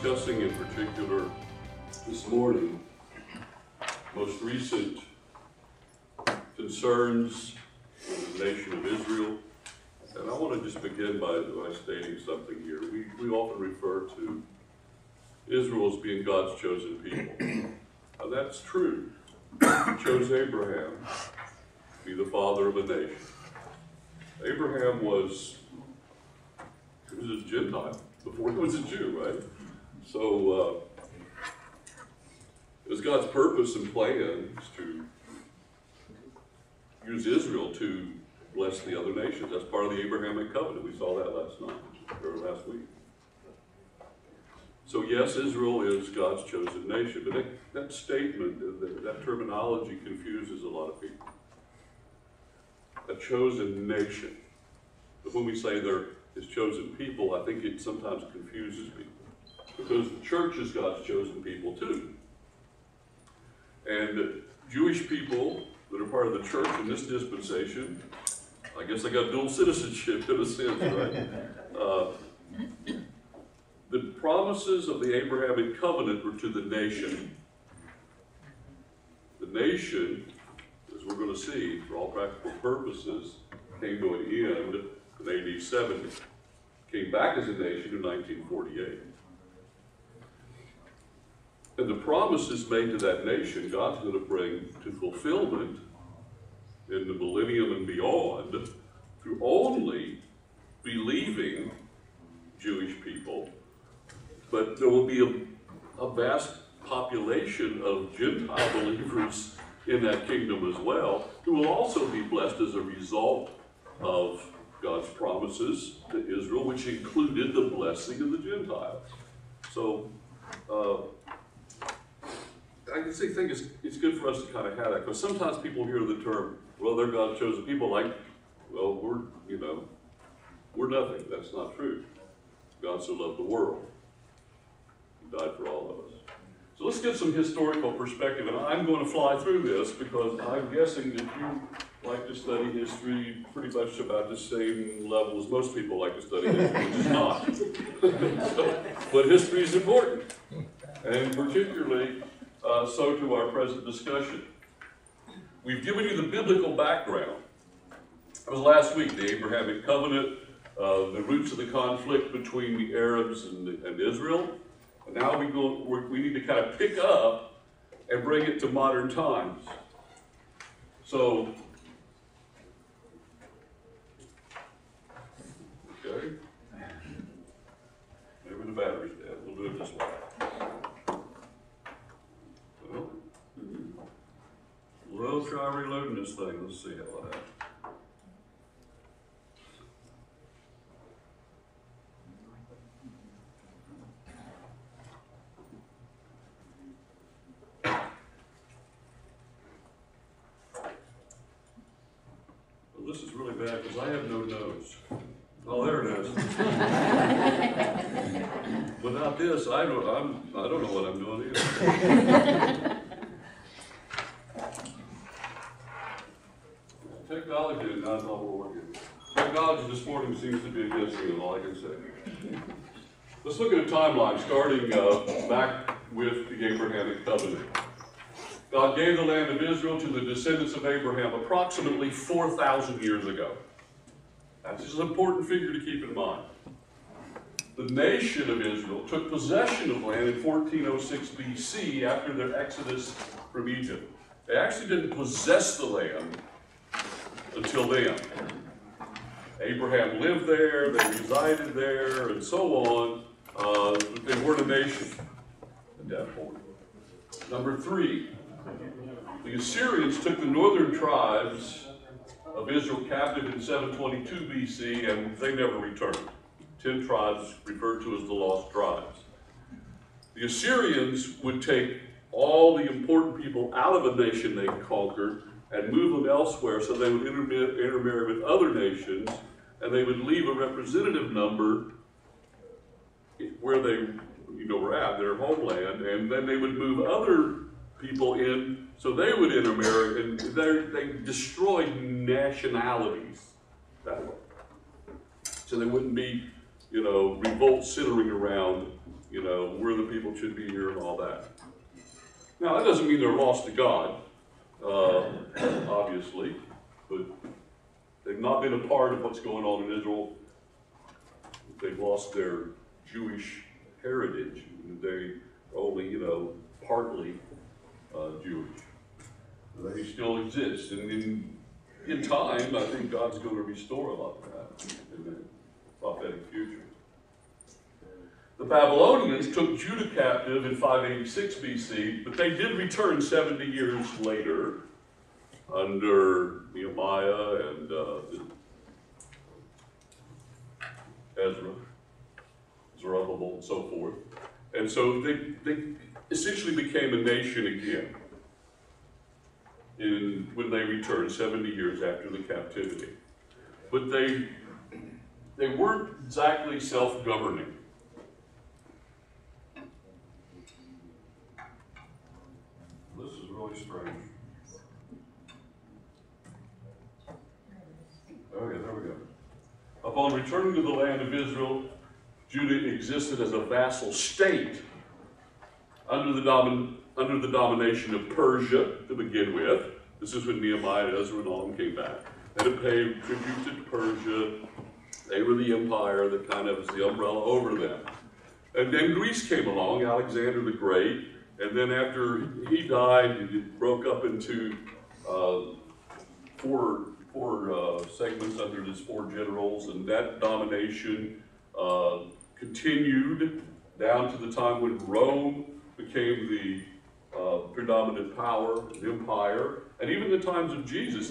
discussing in particular this morning most recent concerns in the nation of Israel. And I want to just begin by stating something here. We often refer to Israel as being God's chosen people. And that's true. He chose Abraham to be the father of a nation. Abraham was a Gentile before he was a Jew, right? So it was God's purpose and plan to use Israel to bless the other nations. That's part of the Abrahamic covenant. We saw that last week. So yes, Israel is God's chosen nation, but that statement, that terminology confuses a lot of people. A chosen nation. But when we say they're His chosen people, I think it sometimes confuses people. Because the church is God's chosen people too. And Jewish people that are part of the church in this dispensation, I guess they got dual citizenship in a sense, right? The promises of the Abrahamic covenant were to the nation. The nation, as we're going to see, for all practical purposes, came to an end in AD 70. Came back as a nation in 1948. And the promises made to that nation, God's going to bring to fulfillment in the millennium and beyond through only believing Jewish people. But there will be a vast population of Gentile believers in that kingdom as well, who will also be blessed as a result of God's promises to Israel, which included the blessing of the Gentiles. So, I just think it's good for us to kind of have that, because sometimes people hear the term, well, they're God's chosen people, like, well, we're nothing. That's not true. God so loved the world. He died for all of us. So let's get some historical perspective, and I'm going to fly through this because I'm guessing that you like to study history pretty much about the same level as most people like to study history, which is not. But history is important, and particularly so to our present discussion. We've given you the biblical background. It was last week, the Abrahamic covenant, the roots of the conflict between the Arabs and Israel. And now we need to kind of pick up and bring it to modern times. So, okay. Maybe the battery's dead. We'll do it this way. We'll try reloading this thing. Let's see how that happens. Well, this is really bad because I have no nose. Oh, there it is. Without this, I don't know what I'm doing either. Technology is not all we're working. Technology this morning seems to be against me, is all I can say. Let's look at a timeline starting back with the Abrahamic covenant. God gave the land of Israel to the descendants of Abraham approximately 4,000 years ago. That's just an important figure to keep in mind. The nation of Israel took possession of land in 1406 BC after their exodus from Egypt. They actually didn't possess the land until then. Abraham lived there, they resided there, and so on. They weren't a nation at that point. Number 3, the Assyrians took the northern tribes of Israel captive in 722 BC, and they never returned. 10 tribes referred to as the lost tribes. The Assyrians would take all the important people out of a nation they conquered and move them elsewhere, so they would intermarry with other nations, and they would leave a representative number where they were at, their homeland, and then they would move other people in, so they would intermarry, and they destroyed nationalities that way. So there wouldn't be, revolts centering around You know, we're the people should be here and all that. Now, that doesn't mean they're lost to God, obviously, but they've not been a part of what's going on in Israel. They've lost their Jewish heritage. They are only, you know, partly Jewish. They still exist, and in time, I think God's going to restore a lot of that in the prophetic future. The Babylonians took Judah captive in 586 BC, but they did return 70 years later under Nehemiah and Ezra, Zerubbabel, and so forth. And so they essentially became a nation again when they returned 70 years after the captivity. But they weren't exactly self-governing. This is really strange. Okay, there we go. Upon returning to the land of Israel, Judah existed as a vassal state under the domination of Persia to begin with. This is when Nehemiah, Ezra, and all of them came back. They had to pay tribute to Persia. They were the empire that kind of was the umbrella over them. And then Greece came along, Alexander the Great, and then after he died, it broke up into four segments under his four generals, and that domination continued down to the time when Rome became the predominant power, the empire, and even the times of Jesus,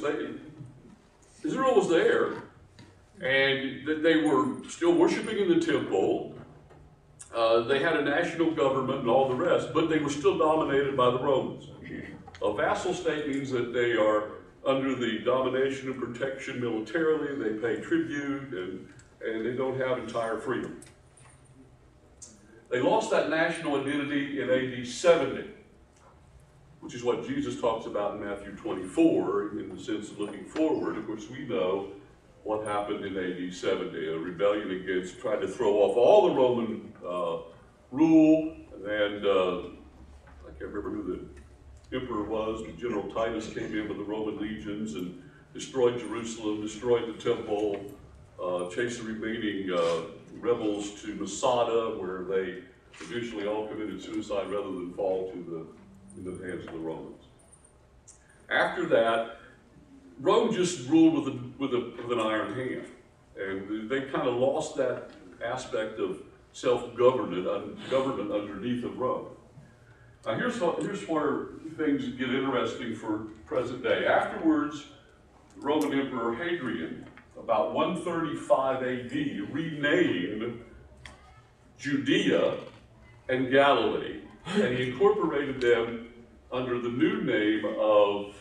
Israel was there, and they were still worshiping in the temple. They had a national government and all the rest, but they were still dominated by the Romans. A vassal state means that they are under the domination and protection militarily, they pay tribute, and they don't have entire freedom. They lost that national identity in AD 70, which is what Jesus talks about in Matthew 24, in the sense of looking forward. Of course, we know what happened in AD 70, a rebellion against, tried to throw off all the Roman rule, and I can't remember who the emperor was, but General Titus came in with the Roman legions and destroyed Jerusalem, destroyed the temple, chased the remaining rebels to Masada, where they eventually all committed suicide rather than fall into the hands of the Romans. After that, Rome just ruled with an iron hand, and they kind of lost that aspect of self-government underneath of Rome. Now here's where things get interesting for present day. Afterwards, the Roman Emperor Hadrian, about 135 AD, renamed Judea and Galilee, and he incorporated them under the new name of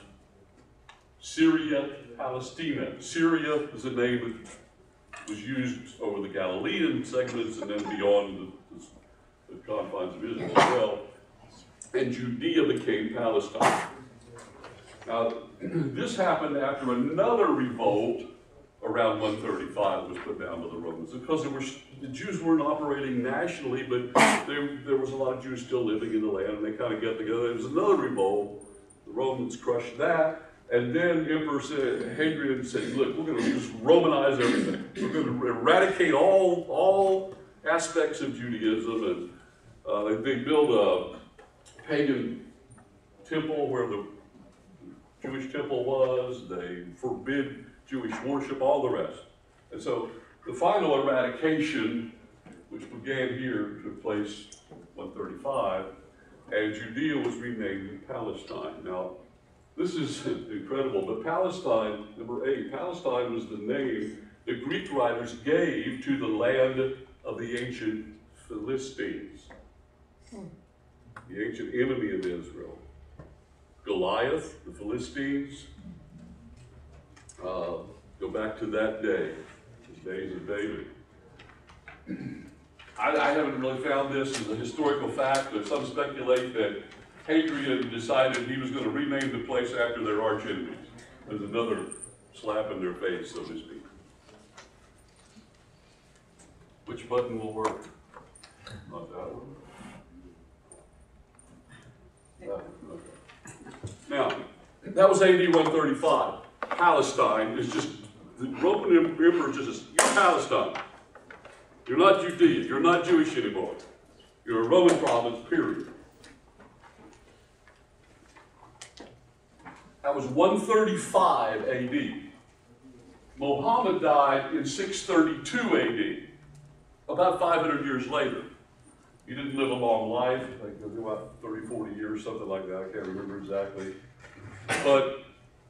Syria Palestina. Syria was a name that was used over the Galilean segments and then beyond the confines of Israel as well. And Judea became Palestine. Now, this happened after another revolt around 135 was put down by the Romans, because the Jews weren't operating nationally, but there was a lot of Jews still living in the land, and they kind of got together. There was another revolt. The Romans crushed that, and then Emperor Hadrian said, look, we're going to just Romanize everything. We're going to eradicate all aspects of Judaism, and they built a pagan temple where the Jewish temple was. They forbid Jewish worship, all the rest. And so the final eradication, which began here, took place 135, and Judea was renamed Palestine. Now, this is incredible, but Palestine, number 8, Palestine was the name the Greek writers gave to the land of the ancient Philistines, the ancient enemy of Israel. Goliath, the Philistines, go back to that day, the days of David. I haven't really found this as a historical fact, but some speculate that Hadrian decided he was going to rename the place after their arch enemies. There's another slap in their face, so to speak. Which button will work? Not that one. That one, okay. Now, that was AD 135. Palestine is just, the Roman Emperor just says, you're Palestine. You're not Judea. You're not Jewish anymore. You're a Roman province, period. That was 135 AD. Muhammad died in 632 AD, about 500 years later. He didn't live a long life, like about 30, 40 years, something like that. I can't remember exactly. But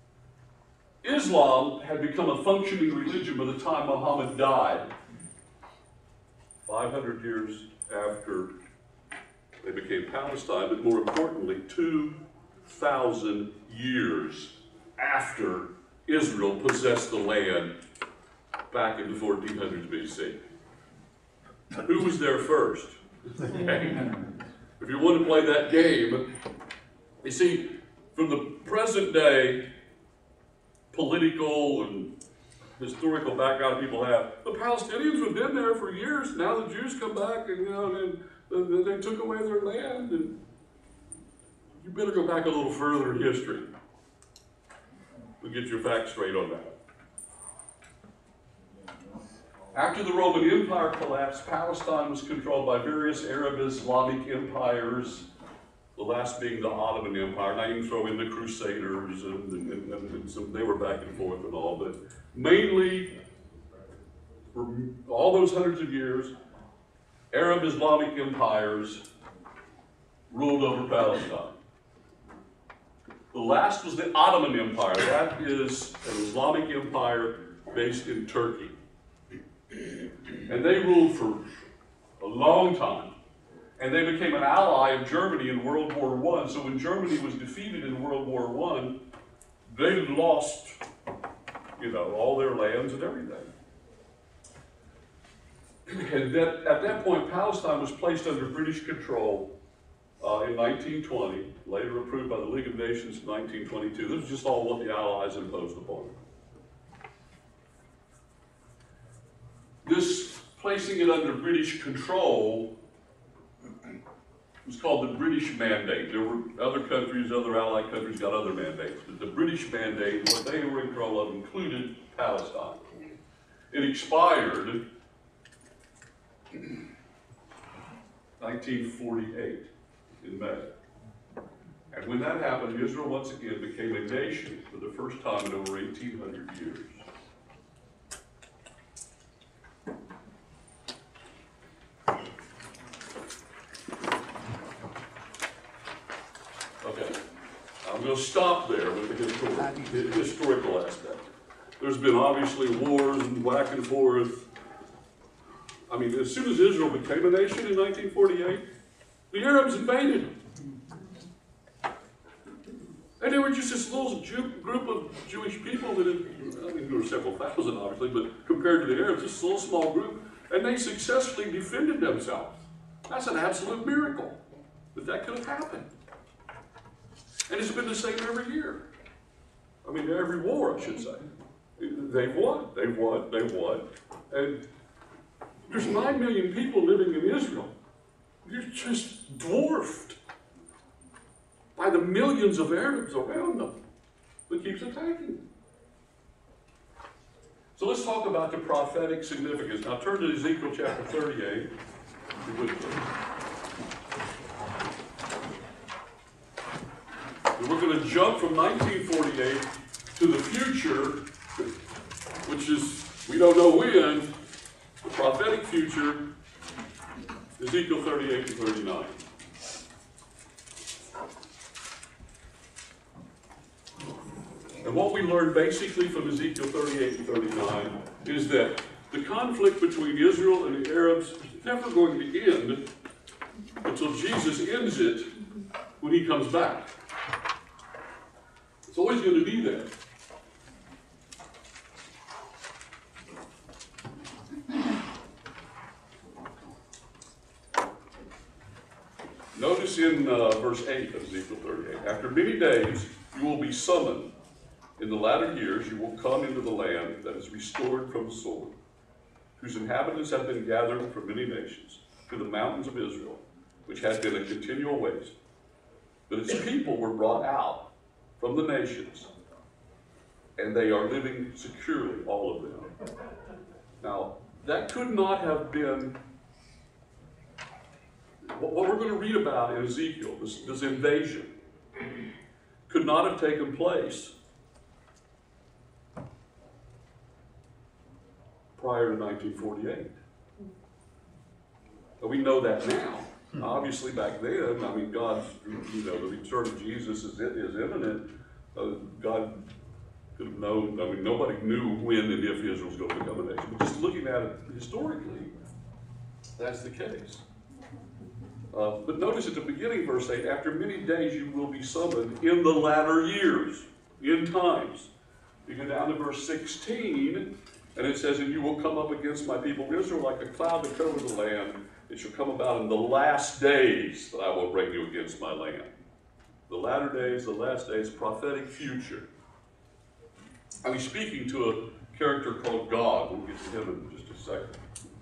Islam had become a functioning religion by the time Muhammad died, 500 years after they became Palestine, but more importantly, 2,000 years after Israel possessed the land back in the 1400s BC. Who was there first? Okay. If you want to play that game, you see, from the present day political and historical background people have, the Palestinians have been there for years. Now the Jews come back and, and they took away their land. And you better go back a little further in history to get your facts straight on that. After the Roman Empire collapsed, Palestine was controlled by various Arab Islamic empires, the last being the Ottoman Empire. Now you can throw in the Crusaders, and some, they were back and forth and all, but mainly, for all those hundreds of years, Arab Islamic empires ruled over Palestine. The last was the Ottoman Empire. That is an Islamic empire based in Turkey. And they ruled for a long time. And they became an ally of Germany in World War I. So when Germany was defeated in World War I, they lost, all their lands and everything. And at that point, Palestine was placed under British control in 1920, later approved by the League of Nations in 1922. This was just all what the Allies imposed upon them. This placing it under British control was called the British Mandate. There were other countries, other Allied countries got other mandates, but the British Mandate, what they were in control of, included Palestine. It expired 1948 in May. And when that happened, Israel once again became a nation for the first time in over 1,800 years. Okay, I'm going to stop there with the historical aspect. There's been obviously wars and back and forth. I mean, as soon as Israel became a nation in 1948, the Arabs invaded them. And they were just this little group of Jewish people that there were several thousand, obviously, but compared to the Arabs, this little small group, and they successfully defended themselves. That's an absolute miracle that could have happened. And it's been the same every year. I mean, every war, I should say. They've won. And there's 9 million people living in Israel. You're just dwarfed by the millions of Arabs around them that keeps attacking. So let's talk about the prophetic significance. Now turn to Ezekiel chapter 38. And we're going to jump from 1948 to the future, which is, we don't know when, the prophetic future, Ezekiel 38 to 39. And what we learned basically from Ezekiel 38 and 39 is that the conflict between Israel and the Arabs is never going to end until Jesus ends it when he comes back. It's always going to be there. Notice in verse 8 of Ezekiel 38, after many days you will be summoned. In the latter years you will come into the land that is restored from the sword, whose inhabitants have been gathered from many nations. to the mountains of Israel, which had been a continual waste. But its people were brought out from the nations, and they are living securely, all of them. Now, that could not have been what we're going to read about in Ezekiel, this invasion, could not have taken place prior to 1948. And we know that now. Obviously, back then, I mean, God's, the return of Jesus is imminent. God could have known, I mean, nobody knew when and if Israel was going to become a nation. But just looking at it historically, that's the case. But notice at the beginning, verse 8, after many days you will be summoned in the latter years, in times. You go down to verse 16, and it says, and you will come up against my people Israel like a cloud to cover the land. It shall come about in the last days that I will bring you against my land. The latter days, the last days, prophetic future. I was speaking to a character called God. We'll get to him in just a second.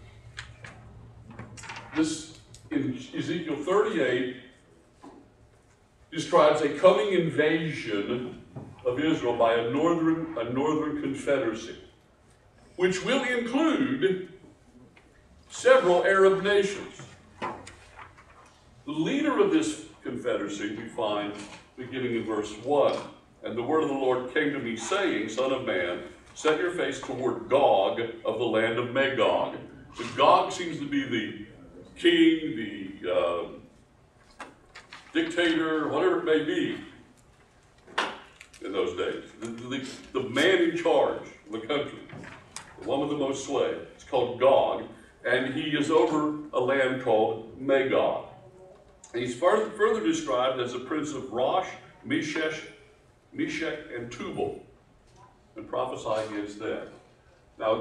This, in Ezekiel 38, describes a coming invasion of Israel by a northern confederacy, which will include several Arab nations. The leader of this confederacy we find beginning in verse 1. And the word of the Lord came to me, saying, Son of man, set your face toward Gog of the land of Magog. So Gog seems to be the king, the dictator, whatever it may be in those days. The man in charge of the country, the one with the most slaves. It's called Gog, and he is over a land called Magog. And he's further described as the prince of Rosh, Meshech, and Tubal, and prophesying against them. Now,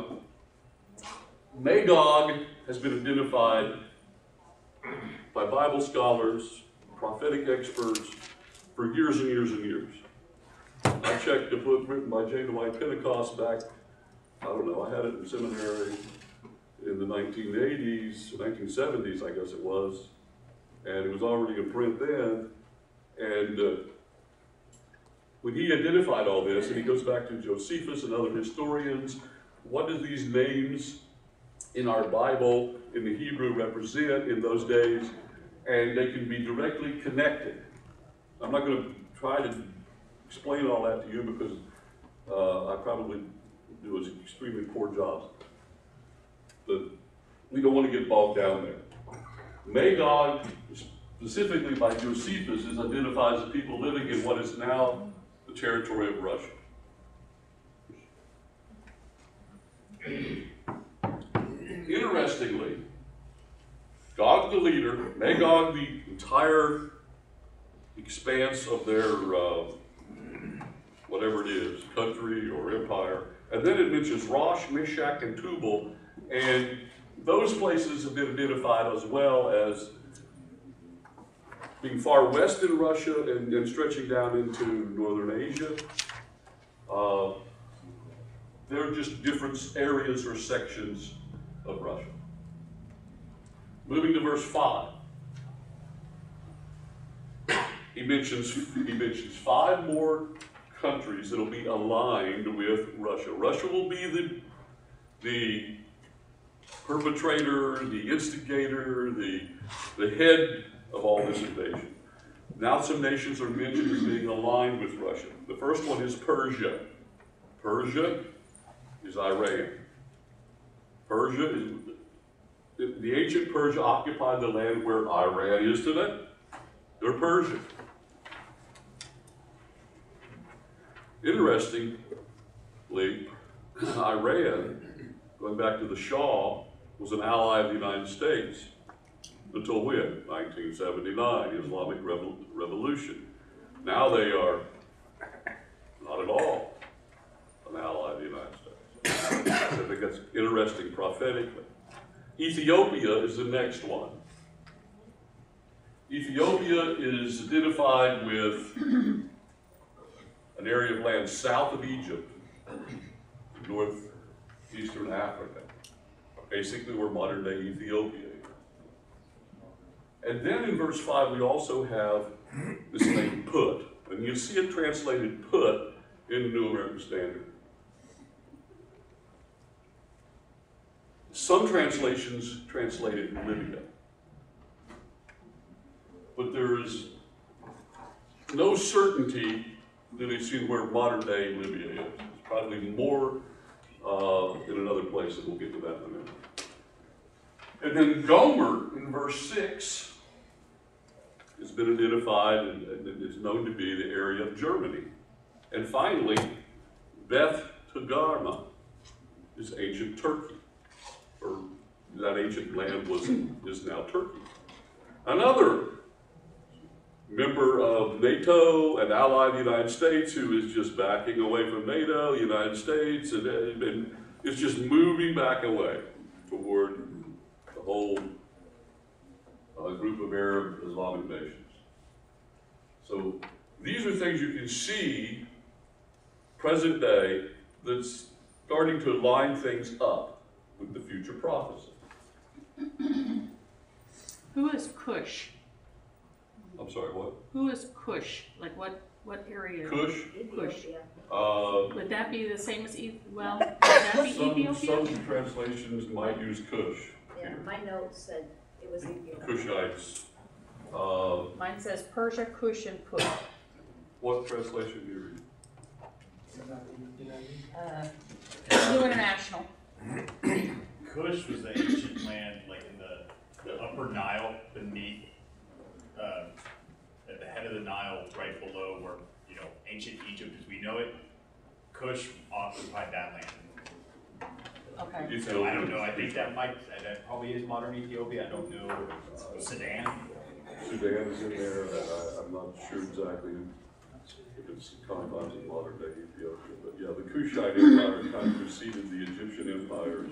Magog has been identified by Bible scholars, prophetic experts, for years and years and years. I checked the book written by J. Dwight Pentecost back, I don't know, I had it in seminary in the 1980s, 1970s, I guess it was, and it was already in print then, and when he identified all this, and he goes back to Josephus and other historians, what do these names in our Bible, in the Hebrew, represent in those days? And they can be directly connected. I'm not going to try to explain all that to you because I probably do an extremely poor job. But we don't want to get bogged down there. Magog, specifically by Josephus, is identified as the people living in what is now the territory of Russia. Interestingly, Gog the leader, Magog the entire expanse of their whatever it is, country or empire, and then it mentions Rosh, Meshech, and Tubal, and those places have been identified as well as being far west in Russia and stretching down into northern Asia. They're just different areas or sections of Russia. Moving to verse 5. He mentions 5 more countries that will be aligned with Russia. Russia will be the perpetrator, the instigator, the head of all this invasion. Now some nations are mentioned as being aligned with Russia. The first one is Persia. Persia is Iran. Persia is, the ancient Persia occupied the land where Iran is today. They're Persian. Interestingly, Iran, going back to the Shah, was an ally of the United States until when? 1979, the Islamic Revolution. Now they are not at all an ally of the United States. I think that's interesting prophetically. Ethiopia is the next one. Ethiopia is identified with an area of land south of Egypt, northeastern Africa, basically where modern-day Ethiopia is. And then in verse 5, we also have this name put. And you see it translated put in the New American Standard. Some translations translate it Libya. But there is no certainty that it's in where modern day Libya is. It's probably more in another place, and we'll get to that in a minute. And then Gomer in verse 6 has been identified and is known to be the area of Germany. And finally, Beth Togarmah is ancient Turkey, or that ancient land is now Turkey. Another member of NATO and ally of the United States who is just backing away from NATO, the United States, and it's just moving back away toward the whole group of Arab Islamic nations. So these are things you can see present day that's starting to line things up with the future prophecy. Who is Cush? I'm sorry, what? Who is Cush? Like what area? Cush? Cush. Would that be the same as would that be Ethiopia? Some translations might use Cush. Yeah, my notes said it was Ethiopia. Cushites. Mine says Persia, Cush, and Put. What translation do you read? New International. Cush was the ancient land, like in the upper Nile, beneath, at the head of the Nile, right below where, ancient Egypt as we know it. Cush occupied that land. Okay. So I don't know, I think that probably is modern Ethiopia, I don't know. Sudan? Sudan is in there, I'm not sure exactly if it's confines of modern day Ethiopia, but yeah, the Kushite Empire kind of preceded the Egyptian empires.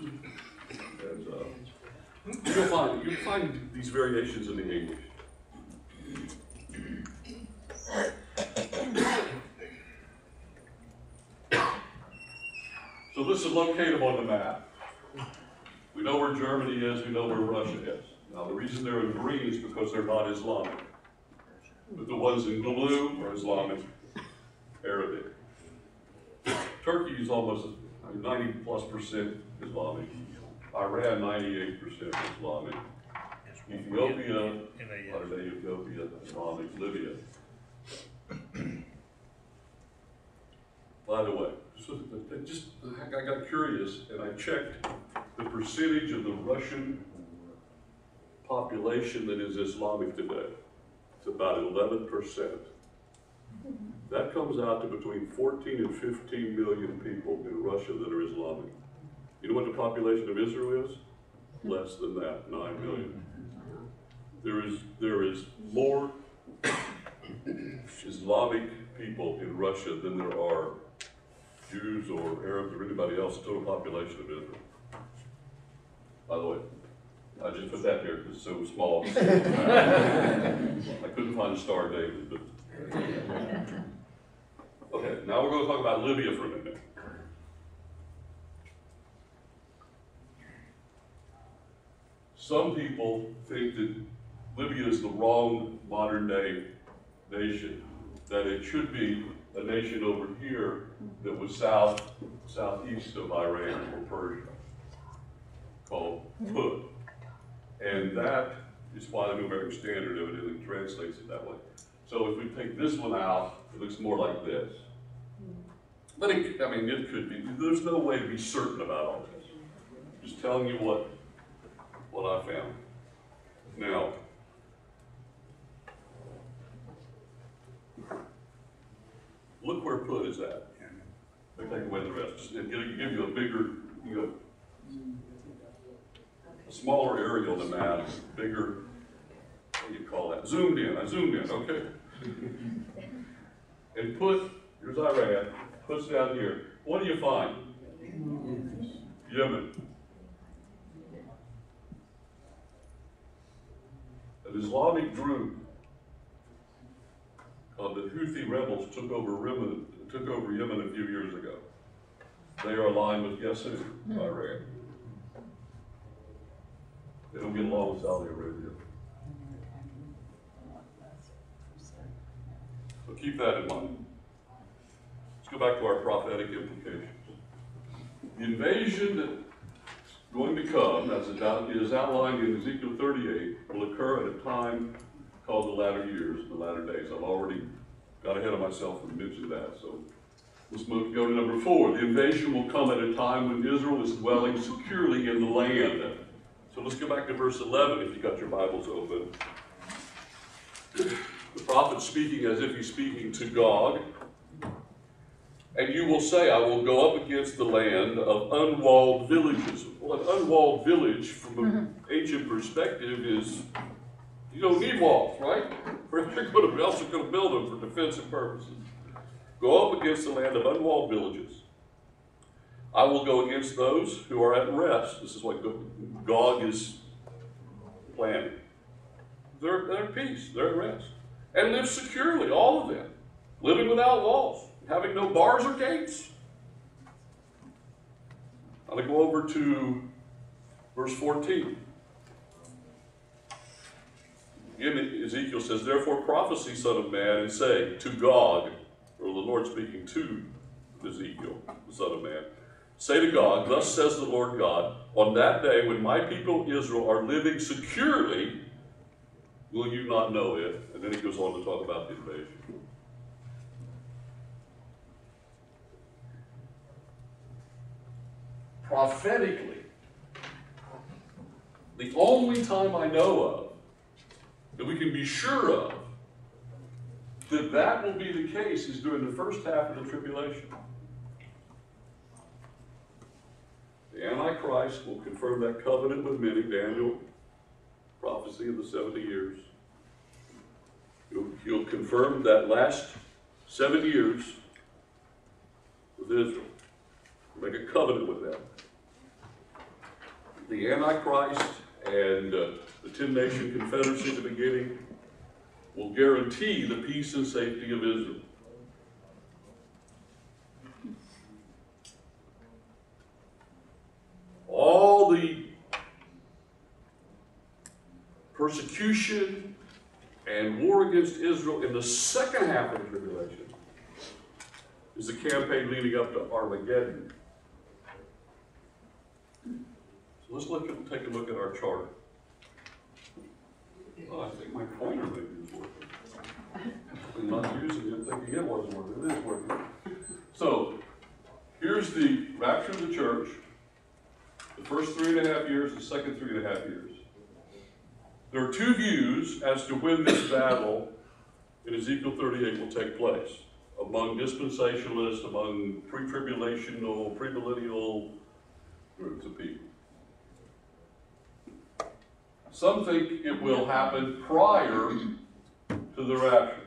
And you'll find these variations in the English. So this is located on the map. We know where Germany is, we know where Russia is. Now the reason they're in green is because they're not Islamic. But the ones in blue are Islamic, Arabic. Turkey is almost 90+% Islamic. Iran, 98% Islamic. Ethiopia, modern day Ethiopia, Islamic, Libya. By the way, I got curious and I checked the percentage of the Russian population that is Islamic today. It's about 11%. That comes out to between 14 and 15 million people in Russia that are Islamic. You know what the population of Israel is? Less than that, 9 million. There is more Islamic people in Russia than there are Jews or Arabs or anybody else, the total population of Israel. By the way, I just put that there because it's so small. I couldn't find a star David, but. Okay, now we're going to talk about Libya for a minute. Some people think that Libya is the wrong modern day nation, that it should be a nation over here that was southeast of Iran or Persia, called Put. And that is why the New American Standard evidently translates it that way. So if we take this one out, it looks more like this. But it could be. There's no way to be certain about all this. Just telling you what I found. Now, look where Put is at. They take away the rest. Just give you a bigger, a smaller area on the map, bigger, what do you call that? Zoomed in, I zoomed in, okay. And Put, here's Iran, Put's down here. What do you find? Yemen. An Islamic group called the Houthi rebels took over Yemen a few years ago. They are aligned with guess who? Iran. They don't get along with Saudi Arabia. So keep that in mind. Let's go back to our prophetic implications. The invasion that's going to come, as it is outlined in Ezekiel 38, will occur at a time called the latter years, the latter days. I've already got ahead of myself and mentioned that, so let's go to number 4. The invasion will come at a time when Israel is dwelling securely in the land. So let's go back to verse 11 if you got your Bibles open. The prophet speaking as if he's speaking to Gog. And you will say, I will go up against the land of unwalled villages. Well, an unwalled village, from an ancient perspective, is you don't need walls, right? You're also going to build them for defensive purposes. Go up against the land of unwalled villages. I will go against those who are at rest. This is what Gog is planning. They're at peace. They're at rest. And live securely, all of them. Living without walls. Having no bars or gates. I'm going to go over to verse 14. Again, Ezekiel says, therefore prophesy, son of man, and say to Gog, or the Lord speaking to Ezekiel, the son of man, say to Gog, thus says the Lord God, on that day when my people Israel are living securely, will you not know it? And then he goes on to talk about the invasion. Prophetically, the only time I know of that we can be sure of that that will be the case is during the first half of the tribulation. The Antichrist will confirm that covenant with many, Daniel, prophecy of the 70 years. He'll confirm that last 7 years with Israel. Make a covenant with them. The Antichrist and the 10-nation confederacy at the beginning will guarantee the peace and safety of Israel. All the persecution and war against Israel in the second half of the tribulation is the campaign leading up to Armageddon. So let's take a look at our chart. Oh, I think my pointer maybe is working. I'm not using it, thinking it wasn't working. It is working. So here's the rapture of the church. The first 3.5 years, the second 3.5 years. There are two views as to when this battle in Ezekiel 38 will take place. Among dispensationalists, among pre-tribulational, premillennial groups of people. Some think it will happen prior to the rapture.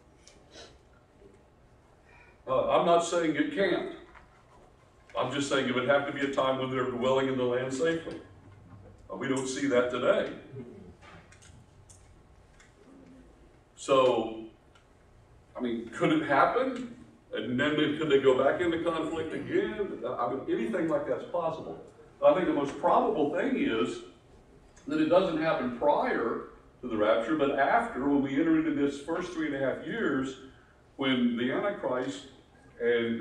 I'm not saying it can't. I'm just saying it would have to be a time when they're dwelling in the land safely. We don't see that today. So, I mean, could it happen? And then could they go back into conflict again? I mean, anything like that's possible. But I think the most probable thing is that it doesn't happen prior to the rapture, but after, when we enter into this first 3.5 years, when the Antichrist and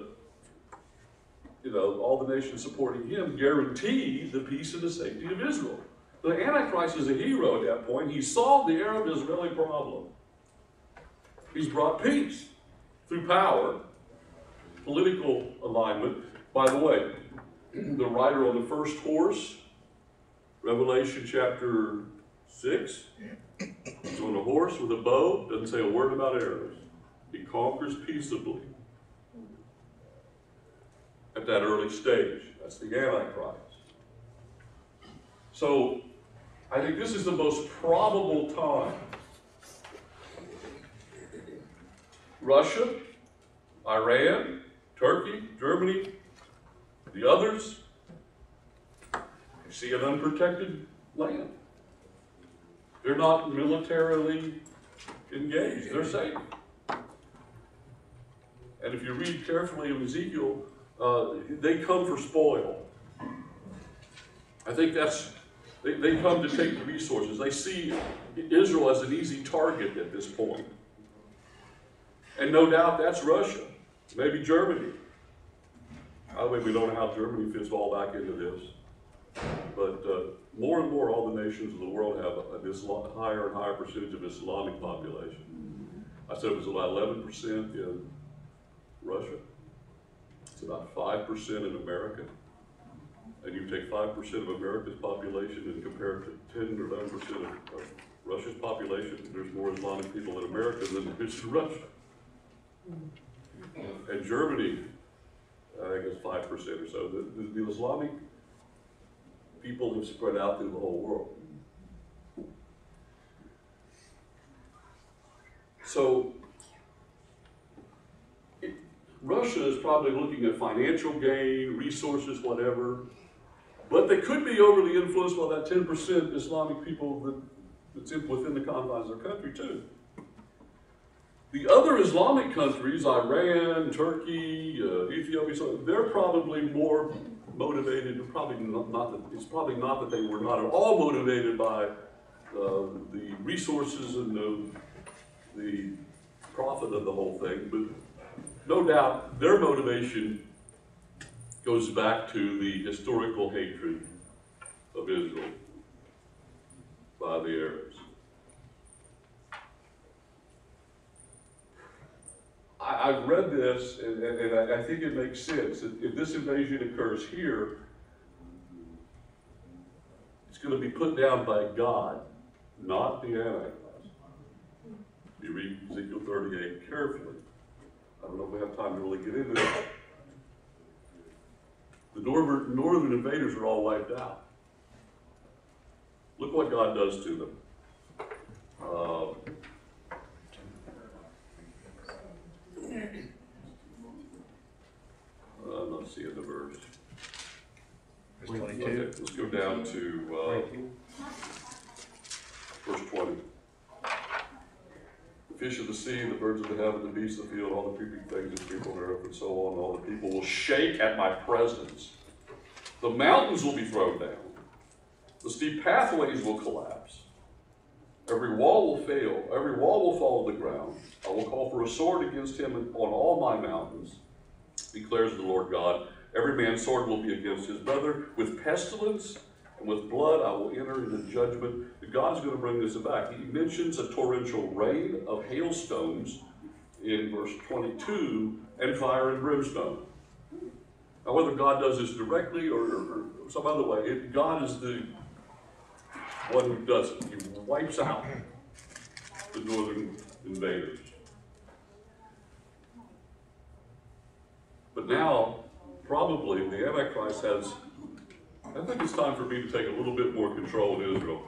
all the nations supporting him guarantee the peace and the safety of Israel. The Antichrist is a hero at that point. He solved the Arab-Israeli problem. He's brought peace through power, political alignment. By the way, the rider on the first horse, Revelation chapter 6, he's on a horse with a bow, doesn't say a word about arrows. He conquers peaceably at that early stage. That's the Antichrist. So, I think this is the most probable time. Russia, Iran, Turkey, Germany, the others, you see an unprotected land. They're not militarily engaged. They're safe. And if you read carefully of Ezekiel, they come for spoil. I think they come to take the resources. They see Israel as an easy target at this point. And no doubt that's Russia, maybe Germany. By the way, we don't know how Germany fits all back into this. But more and more, all the nations of the world have a higher and higher percentage of Islamic population. I said it was about 11% in Russia. It's about 5% in America. And you take 5% of America's population and compare it to 10 or 11% of Russia's population, there's more Islamic people in America than there is in Russia. And Germany, I think it's 5% or so. The Islamic people have spread out through the whole world. So, Russia is probably looking at financial gain, resources, whatever, but they could be overly influenced by that 10% Islamic people that's within the confines of their country too. The other Islamic countries, Iran, Turkey, Ethiopia, so they're probably more motivated, it's probably not that they were not at all motivated by the resources and the profit of the whole thing, but no doubt their motivation goes back to the historical hatred of Israel by the Arabs. I've read this, and I think it makes sense. If this invasion occurs here, it's going to be put down by God, not the Antichrist. You read Ezekiel 38 carefully. I don't know if we have time to really get into it. The northern invaders are all wiped out. Look what God does to them. I'm not seeing the verse. Verse 22. Okay, let's go down to verse 20. The fish of the sea, the birds of the heaven, the beasts of the field, all the creeping things that creep on the earth, and so on, all the people will shake at my presence. The mountains will be thrown down. The steep pathways will collapse. Every wall will fail. Every wall will fall to the ground. I will call for a sword against him on all my mountains, declares the Lord God. Every man's sword will be against his brother. With pestilence and with blood I will enter into judgment. God is going to bring this back. He mentions a torrential rain of hailstones in verse 22 and fire and brimstone. Now, whether God does this directly or some other way, God is the one who does it. He wipes out the northern invaders. But now, probably, the Antichrist has, I think it's time for me to take a little bit more control in Israel.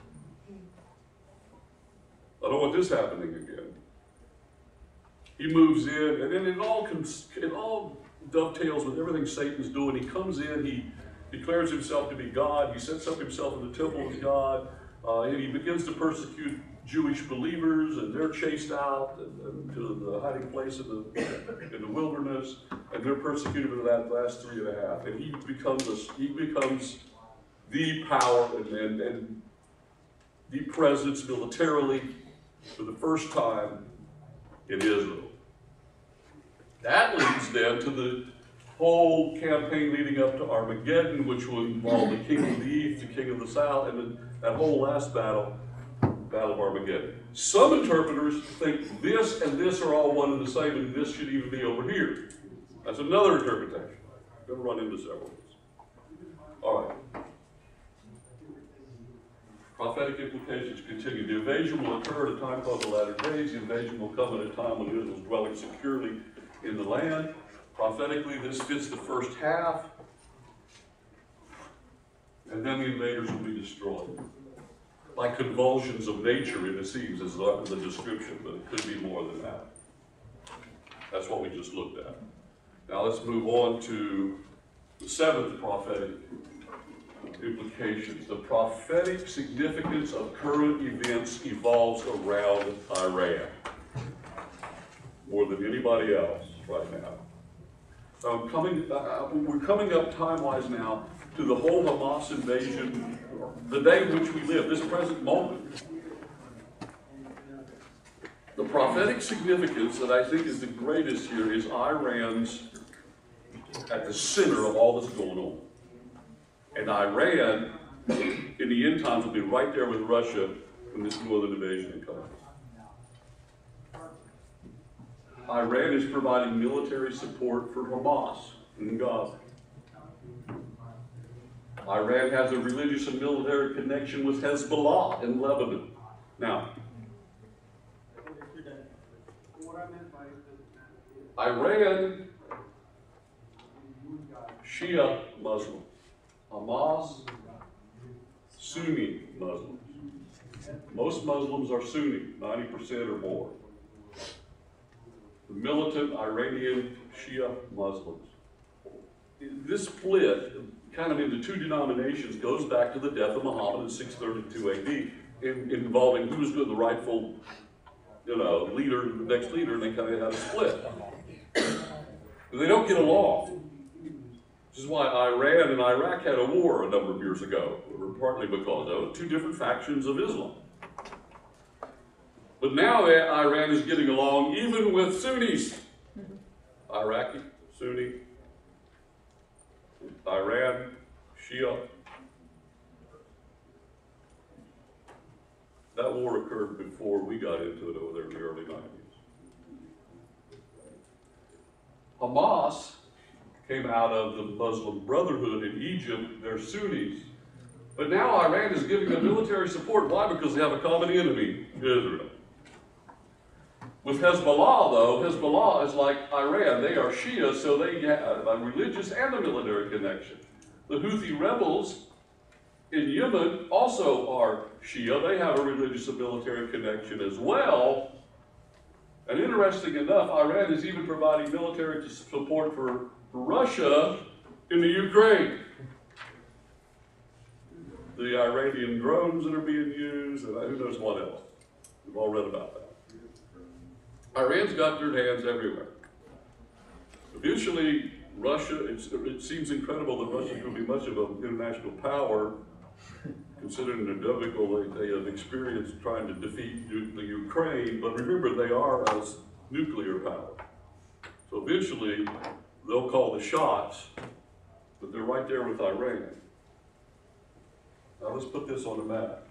I don't want this happening again. He moves in, and then it all dovetails with everything Satan's doing. He comes in, he declares himself to be God, he sets up himself in the temple of God, and he begins to persecute Jewish believers, and they're chased out and to the hiding place in the wilderness, and they're persecuted for that last 3.5. And he becomes the power and the presence militarily for the first time in Israel. That leads then to the whole campaign leading up to Armageddon, which will involve the king of the east, the king of the south, and then that whole last battle of Armageddon. Some interpreters think this and this are all one and the same, and this should even be over here. That's another interpretation. I'm going to run into several of these. All right. Prophetic implications continue. The invasion will occur at a time called the latter days. The invasion will come at a time when Israel is dwelling securely in the land. Prophetically, this fits the first half, and then the invaders will be destroyed. Like convulsions of nature, it seems, is the description, but it could be more than that. That's what we just looked at. Now let's move on to the seventh prophetic implications. The prophetic significance of current events evolves around Iran more than anybody else right now. We're coming up time-wise now to the whole Hamas invasion, the day in which we live, this present moment. The prophetic significance that I think is the greatest here is Iran's at the center of all that's going on. And Iran, in the end times, will be right there with Russia when this northern invasion comes. Iran is providing military support for Hamas in Gaza. Iran has a religious and military connection with Hezbollah in Lebanon. Now, Iran, Shia Muslim, Hamas, Sunni Muslims. Most Muslims are Sunni, 90% or more. The militant Iranian Shia Muslims. This split, kind of into two denominations, goes back to the death of Muhammad in 632 AD, involving who was the rightful, leader, the next leader, and they kind of had a split. They don't get along. This is why Iran and Iraq had a war a number of years ago, partly because of two different factions of Islam. But now Iran is getting along even with Sunnis. Iraqi, Sunni, Iran, Shia. That war occurred before we got into it over there in the early 90s. Hamas came out of the Muslim Brotherhood in Egypt. They're Sunnis. But now Iran is giving them military support. Why? Because they have a common enemy, Israel. With Hezbollah, though, Hezbollah is like Iran. They are Shia, so they have a religious and a military connection. The Houthi rebels in Yemen also are Shia. They have a religious and military connection as well. And interesting enough, Iran is even providing military support for Russia in the Ukraine. The Iranian drones that are being used, and who knows what else. We've all read about that. Iran's got their hands everywhere. Eventually, Russia, it seems incredible that Russia is going to be much of an international power, considering the debacle they have experienced trying to defeat the Ukraine. But remember, they are a nuclear power. So eventually, they'll call the shots, but they're right there with Iran. Now let's put this on the map.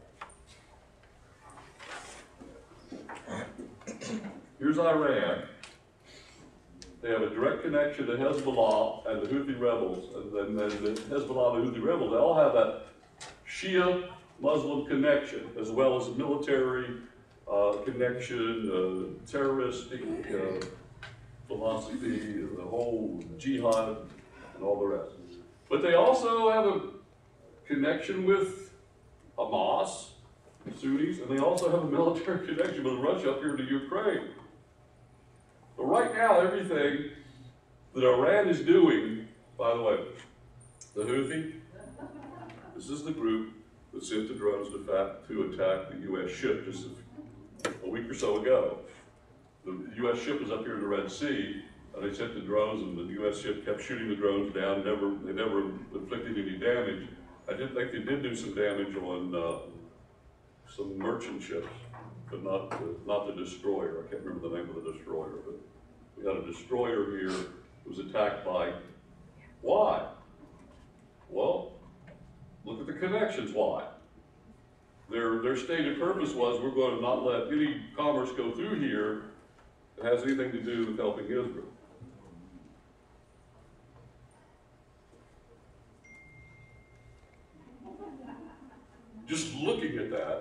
Here's Iran. They have a direct connection to Hezbollah and the Houthi rebels. And then the Hezbollah and the Houthi rebels, they all have that Shia Muslim connection, as well as a military connection, terroristic philosophy, the whole jihad, and all the rest. But they also have a connection with Hamas, Sunnis, and they also have a military connection with Russia up here to Ukraine. But right now, everything that Iran is doing, by the way, the Houthi, this is the group that sent the drones to attack the U.S. ship just a week or so ago. The U.S. ship was up here in the Red Sea, and they sent the drones, and the U.S. ship kept shooting the drones down. They never inflicted any damage. I did think they did do some damage on some merchant ships, but not the destroyer. I can't remember the name of the destroyer, but we got a destroyer here that was attacked by. Why? Well, look at the connections. Why? Their stated purpose was, we're going to not let any commerce go through here that has anything to do with helping Israel. Just looking at that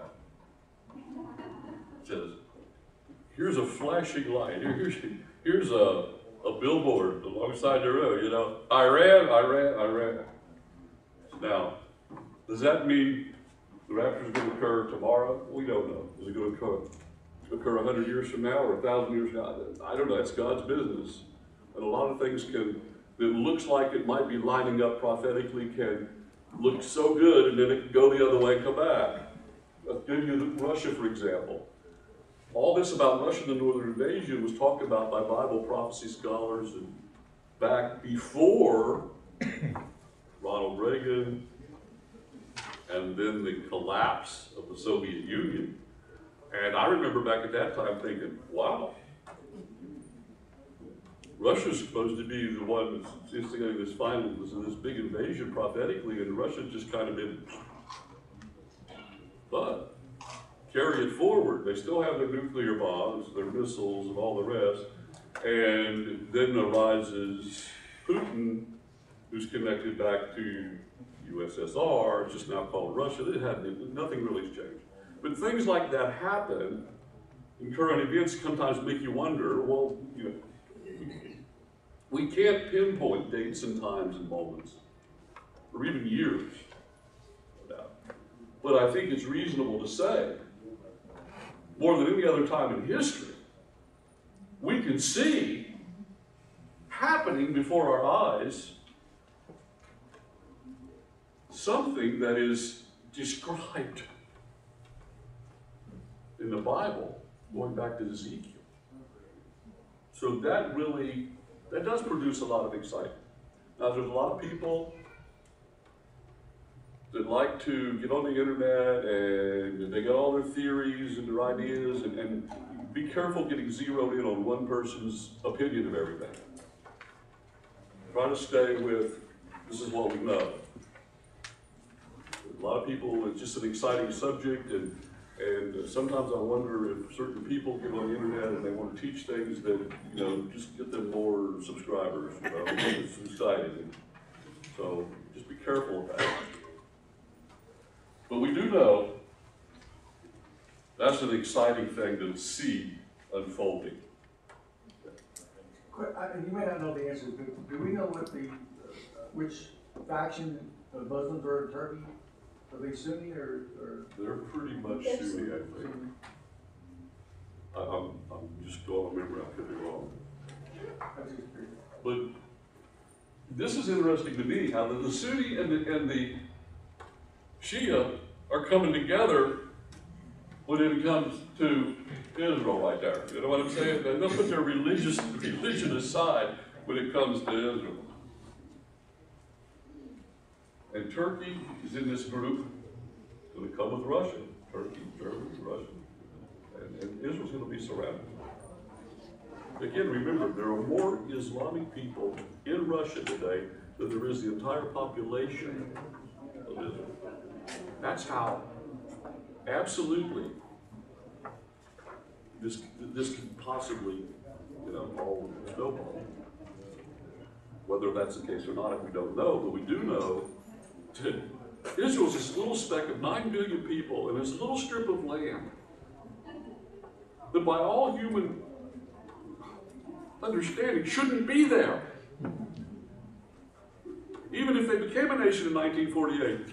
says, here's a flashing light. Here's a billboard alongside the road, Iran, Iran, Iran. Now, does that mean the rapture is going to occur tomorrow? We don't know. Is it going to occur 100 years from now or 1,000 years from now? I don't know. That's God's business. And a lot of things that looks like it might be lining up prophetically can look so good, and then it can go the other way and come back. I'll give you Russia, for example. All this about Russia and the northern invasion was talked about by Bible prophecy scholars and back before Ronald Reagan and then the collapse of the Soviet Union. And I remember back at that time thinking, wow, Russia's supposed to be the one that's instigating this this big invasion prophetically, and Russia just kind of didn't. But carry it forward. They still have their nuclear bombs, their missiles, and all the rest. And then arises Putin, who's connected back to USSR, it's just now called Russia. Nothing really has changed. But things like that happen, and current events sometimes make you wonder, well, you know, we can't pinpoint dates and times and moments, or even years. But I think it's reasonable to say, more than any other time in history, we can see happening before our eyes something that is described in the Bible, going back to Ezekiel. So that does produce a lot of excitement. Now there's a lot of people that like to get on the internet and they got all their theories and their ideas, and be careful getting zeroed in on one person's opinion of everything. Try to stay with, this is what we know. A lot of people, it's just an exciting subject, and sometimes I wonder if certain people get on the internet and they want to teach things that, you know, just get them more subscribers, you know, it's exciting. So just be careful of that. But we do know that's an exciting thing to see unfolding. You may not know the answer, but do we know what which faction of Muslims are in Turkey? Are they Sunni or? They're pretty much Sunni, I think. I'm just going to remember, I could be wrong. But this is interesting to me, how the Sunni and the Shia are coming together when it comes to Israel right there. You know what I'm saying? They'll put their religion aside when it comes to Israel. And Turkey is in this group, going to come with Russia. Turkey, Germany, Russia. And Israel's going to be surrounded. Again, remember, there are more Islamic people in Russia today than there is the entire population of Israel. That's how absolutely this could possibly, you know, all snowball. Whether that's the case or not, we don't know, but we do know that Israel's this little speck of 9 billion people and this little strip of land that by all human understanding shouldn't be there. Even if they became a nation in 1948,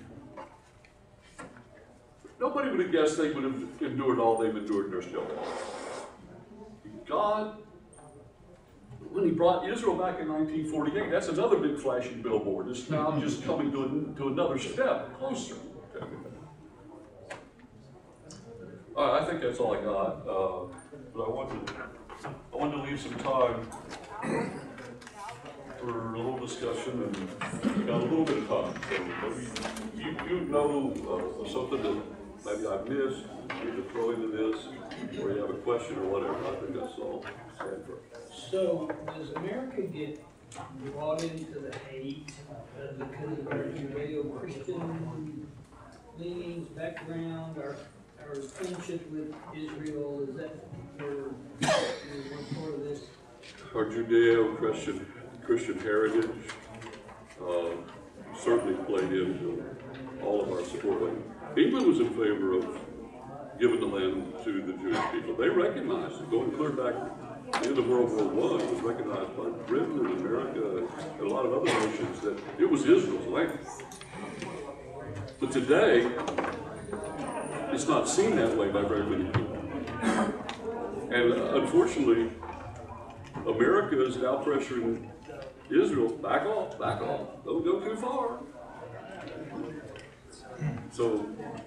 nobody would have guessed they would have endured all they've endured in their still. God, when he brought Israel back in 1948, that's another big flashing billboard. It's now just coming to another step closer. All right, I think that's all I got. But I wanted to leave some time for a little discussion, and we got a little bit of time. So maybe you know something that maybe I've missed, you need to throw into this, or you have a question or whatever. I think that's all. So, does America get brought into the hate because of our Judeo-Christian leanings, background, our friendship with Israel? Is that one part of this? Our Judeo-Christian heritage certainly played into all of our support. England was in favor of giving the land to the Jewish people. They recognized it, going clear back to the end of World War I, it was recognized by Britain and America and a lot of other nations that it was Israel's land. But today, it's not seen that way by very many people. And unfortunately, America is now pressuring Israel, back off, don't go too far. So,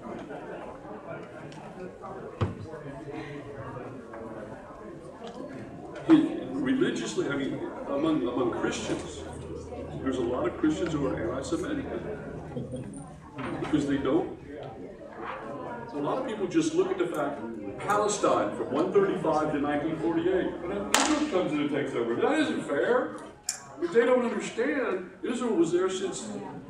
religiously, I mean, among Christians, there's a lot of Christians who are anti-Semitic because they don't A lot of people just look at the fact Palestine from 135 to 1948, and then Israel comes in and takes over. That isn't fair. If they don't understand, Israel was there since.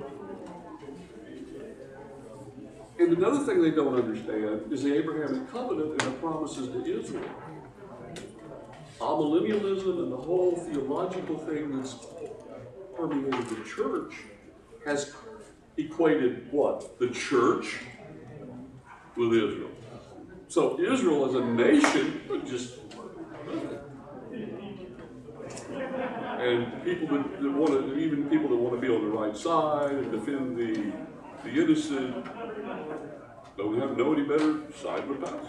And another thing they don't understand is the Abrahamic covenant and the promises to Israel. Amillennialism and the whole theological thing that's permeated the church has equated what? The church with Israel. So Israel as a nation just, and people that want to, even people that want to be on the right side and defend the innocent, don't have no any better side with us.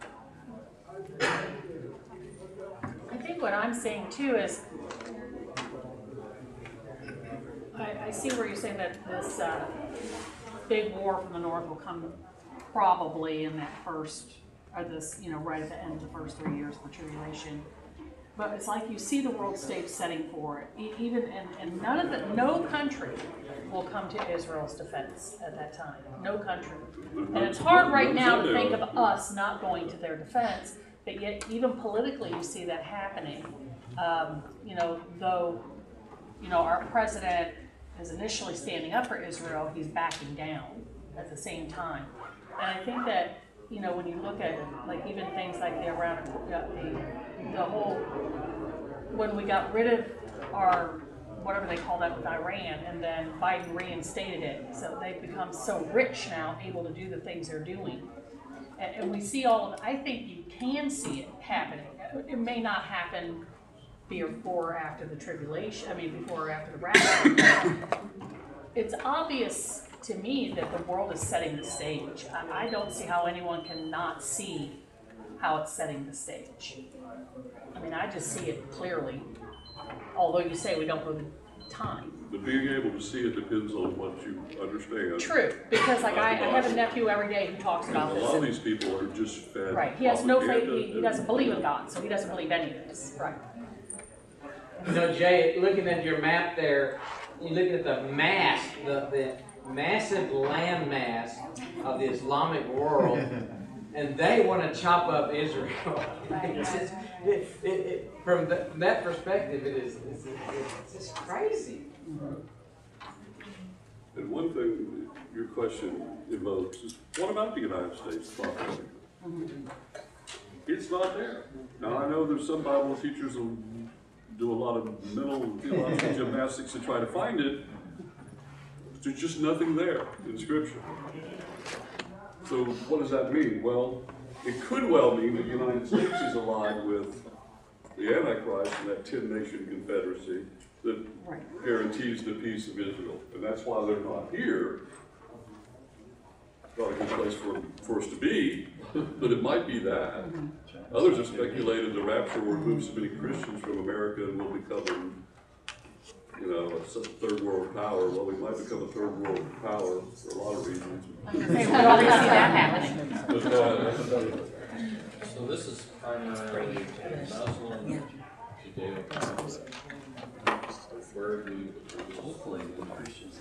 I think what I'm saying too is, I see where you're saying that this big war from the north will come probably in that first, or this, right at the end of the first 3 years of the tribulation. But it's like you see the world stage setting for it, even, and no country will come to Israel's defense at that time. No country. And it's hard right now to think of us not going to their defense, but yet even politically you see that happening. Though our president is initially standing up for Israel, he's backing down at the same time. And I think that, when you look at like even things like the whole, when we got rid of our, whatever they call that with Iran, and then Biden reinstated it. So they've become so rich now, able to do the things they're doing. And we see all of it. I think you can see it happening. It may not happen before or after the tribulation, before or after the rapture. It's obvious to me that the world is setting the stage. I don't see how anyone can not see how it's setting the stage. I just see it clearly, although you say we don't know the time. But being able to see it depends on what you understand. True, because I have a nephew every day who talks about this. A this. lot of these people are just fed. Right, he has no faith, he doesn't believe in God, so he doesn't believe any of this. Right. Jay, looking at your map there, you look at the mass, the massive land mass of the Islamic world, and they want to chop up Israel. From that perspective, it's just crazy. And one thing your question evokes is, what about the United States prophecy? It's not there. Now, I know there's some Bible teachers who do a lot of mental theological gymnastics to try to find it. There's just nothing there in Scripture. So what does that mean? Well, it could well mean that the United States is allied with the Antichrist and that 10-nation confederacy that guarantees the peace of Israel. And that's why they're not here. Not a good place for us to be, but it might be that. Others have speculated the rapture will remove so many Christians from America and we'll become a third world power. Well, we might become a third world power for a lot of reasons. We already see that happening. So this is primarily Muslim, Judeo-Christian. Where do hopefully the Christians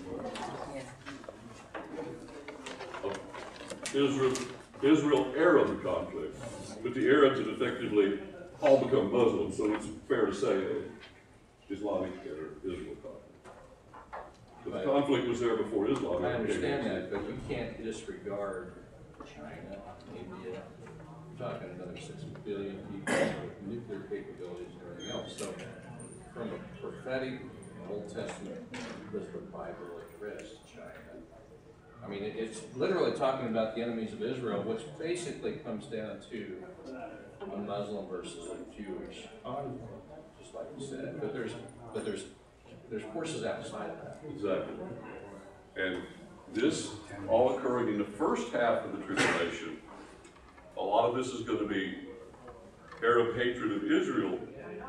Israel-Arab conflict, but the Arabs have effectively all become Muslims, so it's fair to say Islamic or Israel conflict. But the conflict was there before Islam. I understand that, but you can't disregard China, India. We're talking another 6 billion people with nuclear capabilities and everything else. So, from a prophetic Old Testament, does the Bible address China? It's literally talking about the enemies of Israel, which basically comes down to a Muslim versus a Jewish conflict, just like you said. But there's forces outside of that. Exactly. And this all occurring in the first half of the tribulation. A lot of this is going to be Arab hatred of Israel.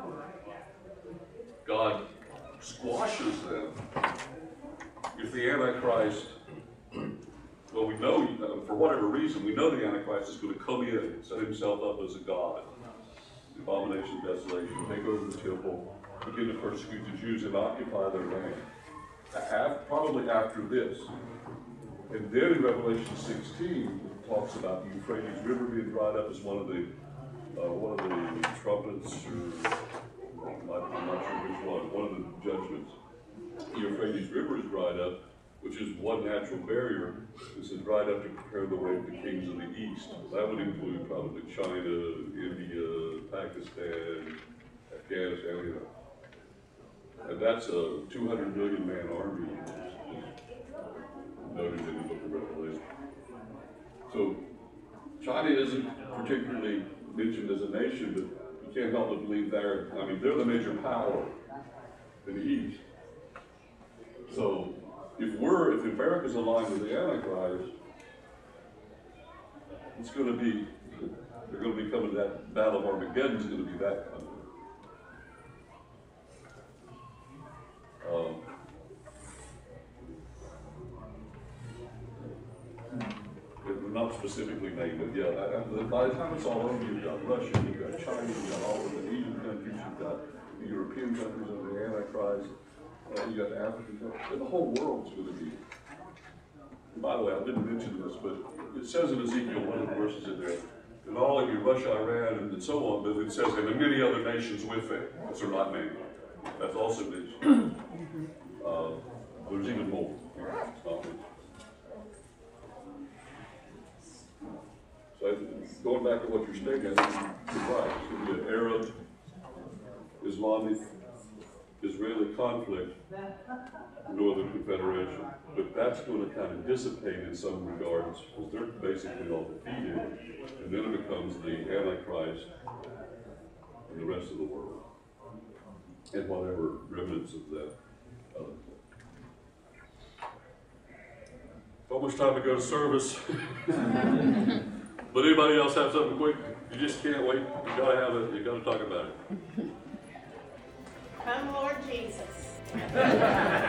God squashes them. If the Antichrist, well, we know, for whatever reason, we know the Antichrist is going to come in and set himself up as a god. Abomination, desolation, take over the temple, begin to persecute the Jews and occupy their land. Probably after this. And then in Revelation 16, talks about the Euphrates River being dried up as one of the trumpets, or I'm not sure which one of the judgments. The Euphrates River is dried up, which is one natural barrier. This is dried up to prepare the way for the kings of the east. That would include probably China, India, Pakistan, Afghanistan, you know. And that's a 200 million man army, noted in the book of Revelation. So China isn't particularly mentioned as a nation, but you can't help but believe they're the major power in the east. So if America's aligned with the Antichrist, they're going to be coming to that battle of Armageddon is going to be that country. Not specifically named, but yeah, by the time it's all over, you've got Russia, you've got China, you've got all of the Asian countries, you've got the European countries under the Antichrist, you've got the African countries, and the whole world's going to be. And by the way, I didn't mention this, but it says in Ezekiel, one of the verses in there, and all of you, Russia, Iran, and so on, but it says, and the many other nations with it, which are not named. That's also mentioned. There's even more. It's not mentioned. So going back to what you're stating, I think you're right. It's going to be an Arab, Islamic, Israeli conflict, Northern Confederation. But that's going to kind of dissipate in some regards because they're basically all defeated. And then it becomes the Antichrist and the rest of the world. And whatever remnants of that. Almost time to go to service. But anybody else have something quick? You just can't wait. You gotta have it. You gotta talk about it. Come, Lord Jesus.